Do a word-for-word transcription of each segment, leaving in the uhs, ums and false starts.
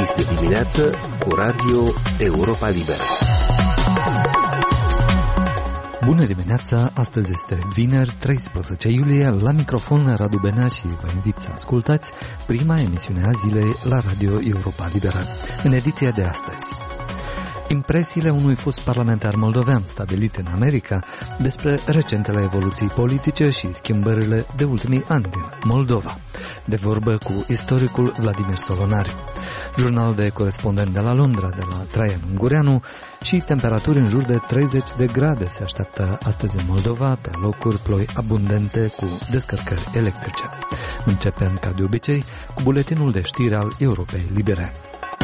Este dimineață cu Radio Europa Liberă. Bună dimineața, astăzi este vineri, treisprezece iulie, la microfon Radu Benea și vă invit să ascultați prima emisiune a zilei la Radio Europa Liberă. În ediția de astăzi, impresiile unui fost parlamentar moldovean stabilit în America despre recentele evoluții politice și schimbările de ultimii ani din Moldova, de vorbă cu istoricul Vladimir Solonari, jurnal de corespondent de la Londra de la Traian Ungureanu și temperaturi în jur de treizeci de grade se așteaptă astăzi în Moldova, pe locuri ploi abundente cu descărcări electrice. Începem, ca de obicei, cu buletinul de știri al Europei Libere.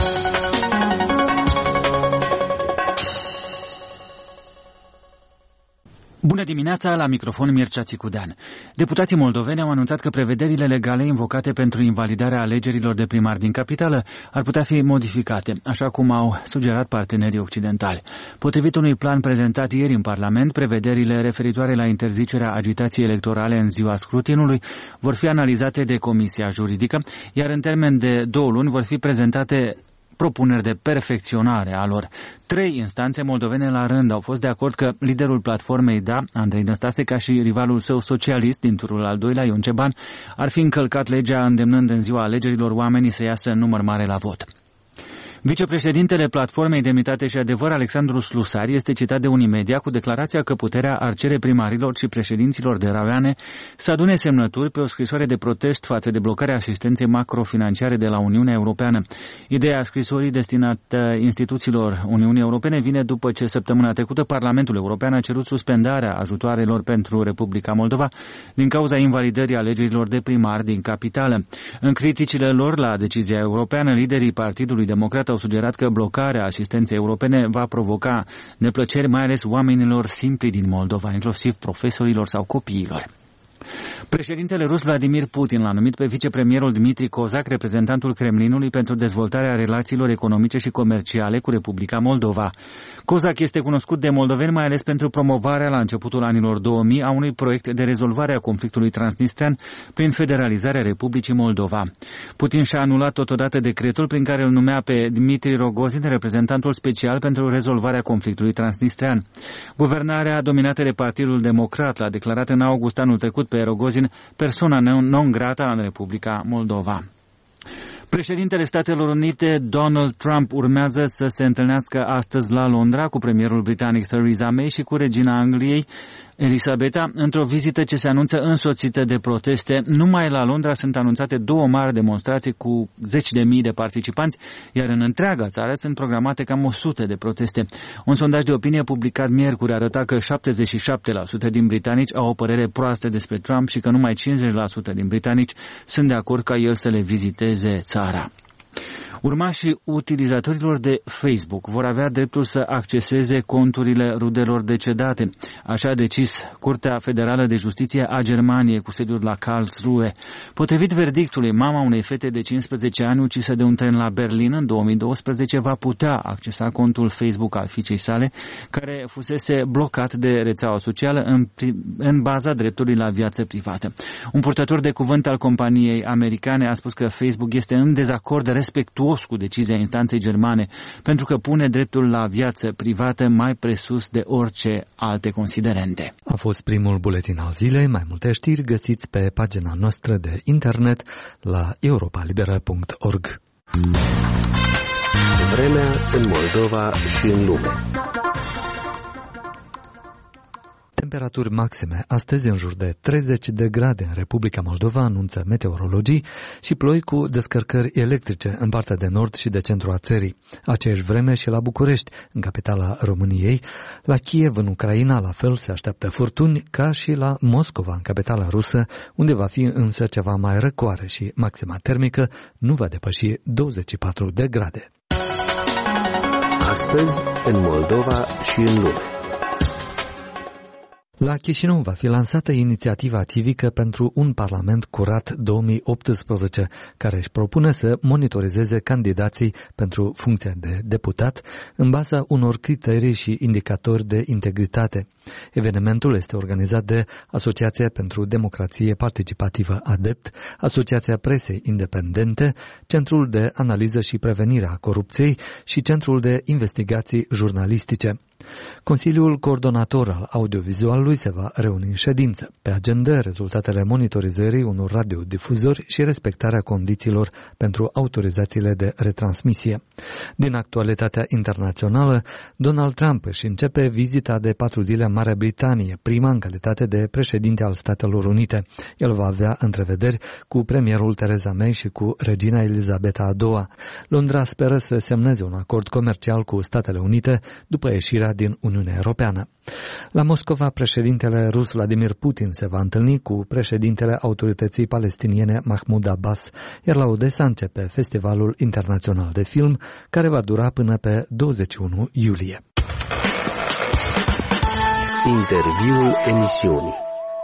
Bună dimineața, la microfon Mircea Țicudean. Deputații moldoveni au anunțat că prevederile legale invocate pentru invalidarea alegerilor de primar din capitală ar putea fi modificate, așa cum au sugerat partenerii occidentali. Potrivit unui plan prezentat ieri în Parlament, prevederile referitoare la interzicerea agitației electorale în ziua scrutinului vor fi analizate de Comisia Juridică, iar în termen de două luni vor fi prezentate propuneri de perfecționare a lor. Trei instanțe moldovene la rând au fost de acord că liderul platformei D A, Andrei Năstase, ca și rivalul său socialist din turul al doilea, Ion Ceban, ar fi încălcat legea îndemnând în ziua alegerilor oamenii să iasă în număr mare la vot. Vicepreședintele Platformei Demnitate și Adevăr, Alexandru Slusari, este citat de Unimedia cu declarația că puterea ar cere primarilor și președinților de raioane să adune semnături pe o scrisoare de protest față de blocarea asistenței macrofinanciare de la Uniunea Europeană. Ideea scrisorii destinată instituțiilor Uniunii Europene vine după ce săptămâna trecută Parlamentul European a cerut suspendarea ajutoarelor pentru Republica Moldova din cauza invalidării alegerilor de primar din capitală. În criticile lor la decizia europeană, liderii Partidului Democrat au sugerat că blocarea asistenței europene va provoca neplăceri mai ales oamenilor simpli din Moldova, inclusiv profesorilor sau copiilor. Președintele rus Vladimir Putin l-a numit pe vicepremierul Dmitri Kozak, reprezentantul Kremlinului pentru dezvoltarea relațiilor economice și comerciale cu Republica Moldova. Kozak este cunoscut de moldoveni mai ales pentru promovarea la începutul anilor două mii a unui proiect de rezolvare a conflictului transnistrean prin federalizarea Republicii Moldova. Putin și-a anulat totodată decretul prin care îl numea pe Dmitri Rogozin reprezentantul special pentru rezolvarea conflictului transnistrean. Guvernarea dominată de Partidul Democrat l-a declarat în august anul trecut pe Rogozin persoana non grata în Republica Moldova. Președintele Statelor Unite, Donald Trump, urmează să se întâlnească astăzi la Londra cu premierul britanic Theresa May și cu regina Angliei, Elisabeta, într-o vizită ce se anunță însoțită de proteste. Numai la Londra sunt anunțate două mari demonstrații cu zeci de mii de participanți, iar în întreaga țară sunt programate cam o sută de proteste. Un sondaj de opinie publicat miercuri arăta că șaptezeci și șapte la sută din britanici au o părere proastă despre Trump și că numai cincizeci la sută din britanici sunt de acord ca el să le viziteze țara. Urmașii utilizatorilor de Facebook vor avea dreptul să acceseze conturile rudelor decedate. Așa a decis Curtea Federală de Justiție a Germaniei cu sediul la Karlsruhe. Potrivit verdictului, mama unei fete de cincisprezece ani ucisă de un tren la Berlin în două mii douăsprezece va putea accesa contul Facebook al fiicei sale, care fusese blocat de rețeaua socială în, în baza dreptului la viață privată. Un purtător de cuvânt al companiei americane a spus că Facebook este în dezacord respectuos cu decizia instanței germane, pentru că pune dreptul la viață privată mai presus de orice alte considerente. A fost primul buletin al zilei. Mai multe știri găsiți pe pagina noastră de internet la europa libera punct org. Vremea în Moldova și în lume. Temperaturi maxime astăzi în jur de treizeci de grade în Republica Moldova, anunță meteorologii, și ploi cu descărcări electrice în partea de nord și de centru a țării. Aceeași vreme și la București, în capitala României. La Kiev, în Ucraina, la fel se așteaptă furtuni, ca și la Moscova, în capitala rusă, unde va fi însă ceva mai răcoare și maxima termică nu va depăși douăzeci și patru de grade. Astăzi, în Moldova și în lume. La Chișinău va fi lansată inițiativa civică pentru un parlament curat două mii optsprezece, care își propune să monitorizeze candidații pentru funcția de deputat în baza unor criterii și indicatori de integritate. Evenimentul este organizat de Asociația pentru Democrație Participativă ADEPT, Asociația Presei Independente, Centrul de Analiză și Prevenire a Corupției și Centrul de Investigații Jurnalistice. Consiliul Coordonator al Audiovizualului se va reuni în ședință. Pe agenda, rezultatele monitorizării unor radiodifuzori și respectarea condițiilor pentru autorizațiile de retransmisie. Din actualitatea internațională, Donald Trump își începe vizita de patru zile în Marea Britanie, prima în calitate de președinte al Statelor Unite. El va avea întrevederi cu premierul Theresa May și cu regina Elizabeta a doua. Londra speră să semneze un acord comercial cu Statele Unite după ieșirea din Uniunea Europeană. La Moscova, președintele rus Vladimir Putin se va întâlni cu președintele autorității palestiniene Mahmoud Abbas, iar la Odessa începe Festivalul Internațional de Film, care va dura până pe douăzeci și unu iulie. Interviul emisiunii.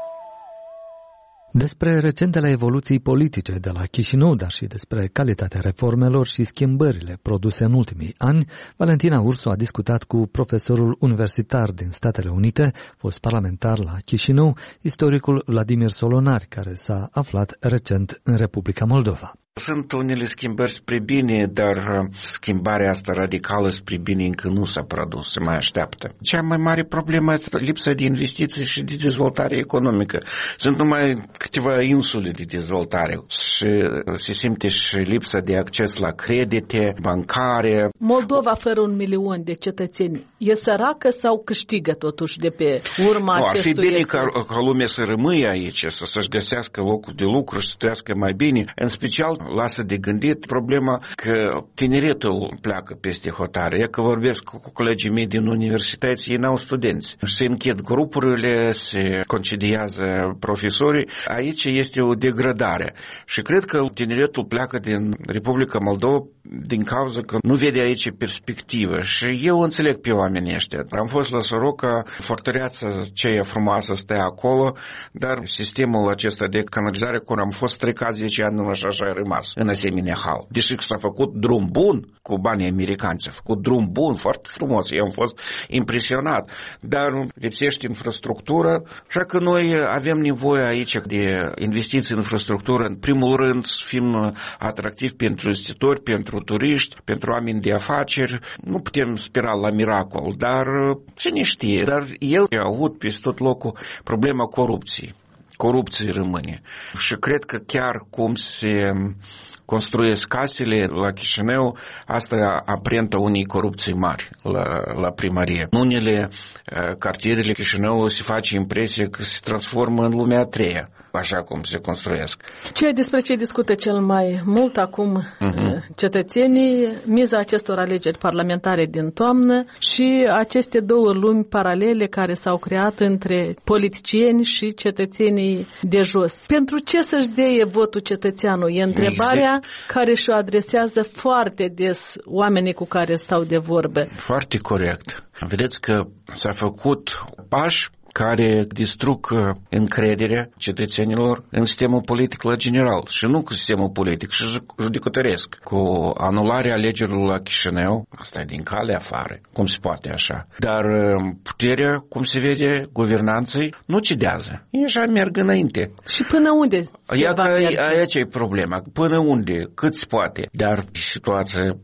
Despre recentele evoluții politice de la Chișinău, dar și despre calitatea reformelor și schimbările produse în ultimii ani, Valentina Ursu a discutat cu profesorul universitar din Statele Unite, fost parlamentar la Chișinău, istoricul Vladimir Solonari, care s-a aflat recent în Republica Moldova. Sunt unele schimbări spre bine, dar schimbarea asta radicală spre bine încă nu s-a produs, se mai așteaptă. Cea mai mare problemă este lipsa de investiții și de dezvoltare economică. Sunt numai câteva insule de dezvoltare și se simte și lipsa de acces la credite bancare. Moldova fără un milion de cetățeni e săracă sau câștigă totuși de pe urma no, acestui ar fi bine exod? ca, ca lumea să rămâie aici, să, să-și găsească locul de lucru și să trăiască mai bine. În special, lasă de gândit problema că tineretul pleacă peste hotare. E că vorbesc cu colegii mei din universități, ei n-au studenți. Se închid grupurile, se concediază profesorii. Aici este o degradare. Și cred că tineretul pleacă din Republica Moldova din cauza că nu vede aici perspectivă. Și eu înțeleg pe oamenii ăștia. Am fost la Soroca, fortăreața ceea frumoasă stă acolo, dar sistemul acesta de canalizare, când am fost trecat zece ani, și așa a rămas în asemenea hal. Deși s-a făcut drum bun cu banii americani, s-a făcut drum bun, foarte frumos, eu am fost impresionat, dar lipsește infrastructură, așa că noi avem nevoie aici de investiții în infrastructură, în primul rând să fim atractivi pentru investitori, pentru turiști, pentru oameni de afaceri. Nu putem spera la miracol, dar cine știe, dar el a avut peste tot locul problema corupției. Corupție rămâne. Și cred că chiar cum se construiesc casele la Chișinău, asta aprentă unei corupții mari la, la primărie. În unele uh, cartierele Chișinău se face impresie că se transformă în lumea a treia, așa cum se construiesc. Ce despre ce discută cel mai mult acum uh-huh. cetățenii, miza acestor alegeri parlamentare din toamnă și aceste două lumi paralele care s-au creat între politicieni și cetățenii de jos. Pentru ce să-și dea votul cetățeanul? E întrebarea care și-o adresează foarte des oamenii cu care stau de vorbă. Foarte corect. Vedeți că s-a făcut pași care distrug încrederea cetățenilor în sistemul politic la general și nu cu sistemul politic și judecătoresc. Cu anularea alegerilor la Chișinău, asta e din cale afară, cum se poate așa. Dar puterea, cum se vede, guvernanței nu cedează. Ei așa merg înainte. Și până unde se Ia va merge? Aici e problema. Până unde, cât se poate. Dar situația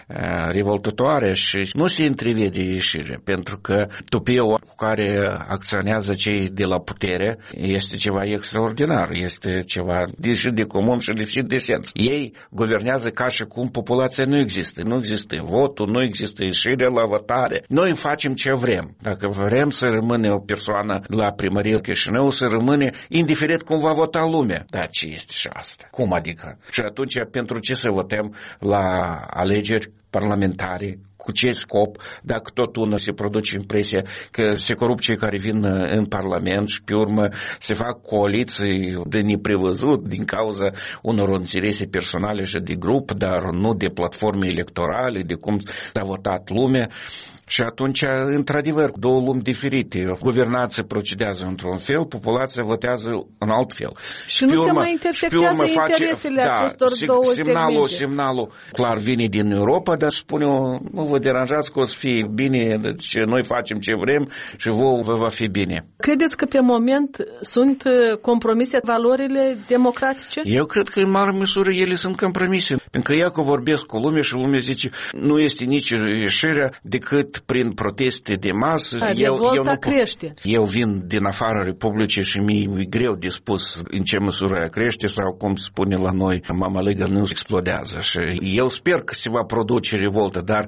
revoltătoare și nu se întrevede ieșire, pentru că tupiul cu care acționează cei de la putere este ceva extraordinar, este ceva lipsit de comun și lipsit de sens. Ei guvernează ca și cum populația nu există, nu există votul, nu există ieșire la votare. Noi facem ce vrem. Dacă vrem să rămâne o persoană la primărie Chișinău, să rămâne indiferent cum va vota lumea. Dar ce este și asta? Cum adică? Și atunci pentru ce să votăm la alegeri parlamentare, cu ce scop, dacă tot unul se produce impresia că se corup cei care vin în Parlament și pe urmă se fac coaliții de neprevăzut din cauza unor interese personale și de grup, dar nu de platforme electorale, de cum s-a votat lumea. Și atunci, într-adevăr, două lumi diferite. Guvernația procedează într-un fel, populația votează în alt fel. Și nu urmă, se mai intersectează interesele face, acestor da, două semnalul, segmente. Semnalul clar vine din Europa, dar spune, nu vă deranjați că o să fie bine, deci noi facem ce vrem și vouă vă va fi bine. Credeți că pe moment sunt compromise valorile democratice? Eu cred că în mare măsură ele sunt compromise. Pentru că eu că vorbesc cu lumea și lumea zice, nu este nici ieșirea decât prin proteste de masă. Da, eu, eu, nu crește. eu vin din afara Republicii și mi-e greu de spus în ce măsură ea crește sau cum se spune la noi, mamaligă nu explodează. Și eu sper că se va produce revoltă, dar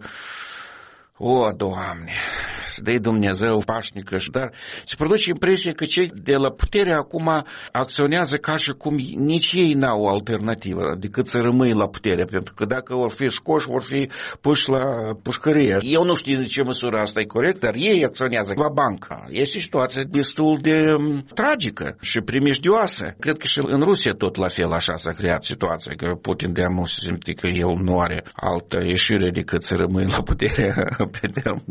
o, Doamne, să dai Dumnezeu pașnică, dar se produce impresia că cei de la putere acum acționează ca și cum nici ei n-au o alternativă decât să rămâi la putere, pentru că dacă vor fi scoși, vor fi puși la pușcărie. Eu nu știu de ce măsură asta e corect, dar ei acționează la bancă. Este situația destul de um, tragică și primejdioasă. Cred că și în Rusia tot la fel așa s-a creat situația, că Putin de amul se simte că el nu are altă ieșire decât să rămâi la putere pe termen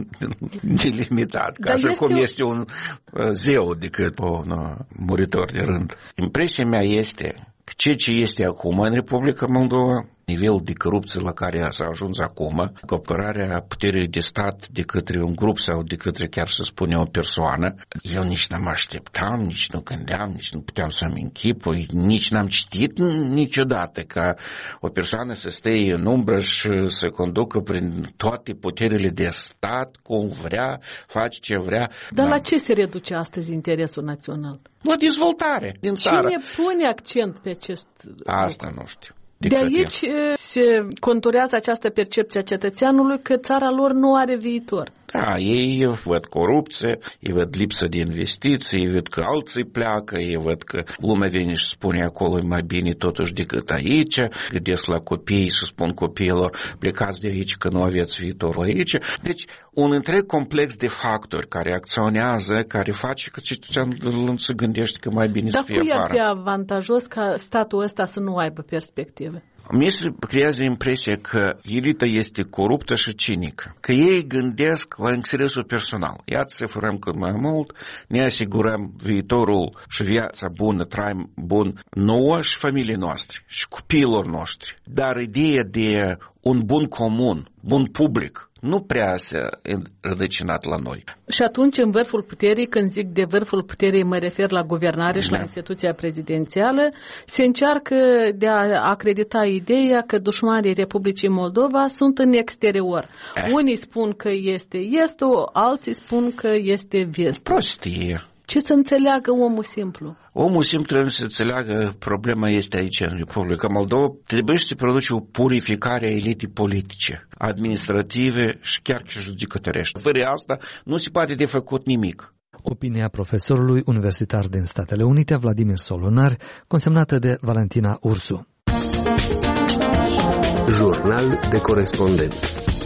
nelimitat, ca și cum o... este un zeu decât un muritor de rând. Impresia mea este că ceea ce este acum în Republica Moldova, nivelul de corupție la care s-a ajuns acum, cooperarea puterii de stat de către un grup sau de către chiar să spune o persoană, eu nici n-am așteptam, nici nu gândeam, nici nu puteam să-mi închipui, nici n-am citit niciodată ca o persoană să stea în umbră și să conducă prin toate puterile de stat, cum vrea, face ce vrea. Dar la ce se reduce astăzi interesul național? La dezvoltare din țară. Cine pune accent pe acest Asta lucru? Nu știu. De, de aici eu. se conturează această percepție a cetățeanului că țara lor nu are viitor. Da, ei văd corupție, ei văd lipsă de investiții, ei văd că alții pleacă, ei văd că lumea vine și spune acolo e mai bine totuși decât aici, gândesc la copii și spun copiilor plecați de aici că nu aveți viitorul aici. Deci un întreg complex de factori care acționează, care face că cetățeanul se gândește că mai bine Dar să fie afară. Dar cui ar fi avantajos ca statul ăsta să nu aibă perspective? Mi se creează impresia că elita este coruptă și cinică, că ei gândesc la interesul personal. Iată să furăm cât mai mult, ne asigurăm viitorul și viața bună, trai bun nouă și familiei noastre și copiilor noștri. Dar ideea de un bun comun, bun public, nu prea s-a rădăcinat la noi. Și atunci, în vârful puterii, când zic de vârful puterii, mă refer la guvernare da. și la instituția prezidențială, se încearcă de a acredita ideea că dușmanii Republicii Moldova sunt în exterior. Eh. Unii spun că este estul, alții spun că este vestul. Prostie. Ce să înțeleagă omul simplu? Omul simplu trebuie să înțeleagă, problema este aici în Republica Moldova. Trebuie să se produce o purificare a elitei politice, administrative și chiar și judecătorești. Fără asta nu se poate de făcut nimic. Opinia profesorului universitar din Statele Unite, Vladimir Solunar, consemnată de Valentina Ursu. Jurnal de corespondent.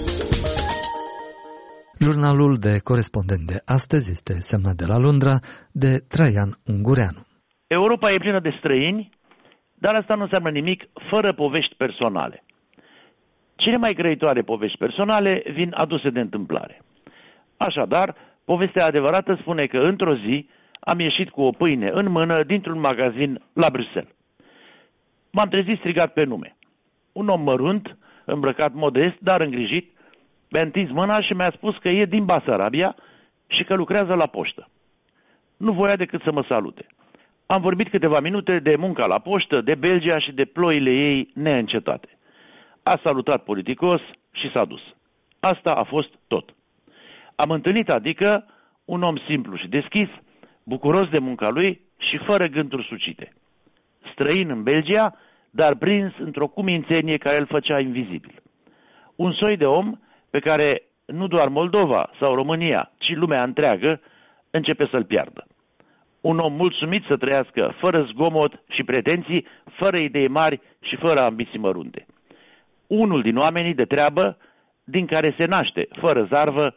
Jurnalul de corespondent de astăzi este semnat de la Londra de Traian Ungureanu. Europa e plină de străini, dar asta nu înseamnă nimic fără povești personale. Cele mai grăitoare povești personale vin aduse de întâmplare. Așadar, povestea adevărată spune că într-o zi am ieșit cu o pâine în mână dintr-un magazin la Bruxelles. M-am trezit strigat pe nume. Un om mărunt, îmbrăcat modest, dar îngrijit, mi-a întins mâna și mi-a spus că e din Basarabia și că lucrează la poștă. Nu voia decât să mă salute. Am vorbit câteva minute de munca la poștă, de Belgia și de ploile ei neîncetate. A salutat politicos și s-a dus. Asta a fost tot. Am întâlnit adică un om simplu și deschis, bucuros de munca lui și fără gânduri sucite. Străin în Belgia, dar prins într-o cumințenie care îl făcea invizibil. Un soi de om pe care nu doar Moldova sau România, ci lumea întreagă începe să-l piardă. Un om mulțumit să trăiască fără zgomot și pretenții, fără idei mari și fără ambiții mărunte. Unul din oamenii de treabă din care se naște, fără zarvă,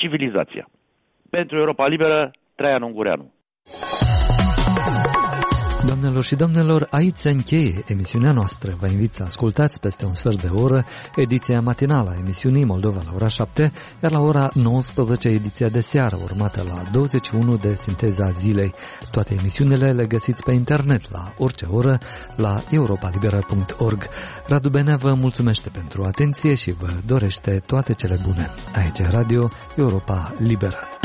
civilizația. Pentru Europa Liberă, Traian Ungureanu. Doamnelor și domnilor, aici se încheie emisiunea noastră. Vă invit să ascultați peste un sfert de oră ediția matinală a emisiunii Moldova la ora șapte, iar la ora nouăsprezece ediția de seară, urmată la douăzeci și unu de Sinteza Zilei. Toate emisiunile le găsiți pe internet la orice oră la europa libera punct org. Radu Benea vă mulțumește pentru atenție și vă dorește toate cele bune. Aici Radio Europa Liberă.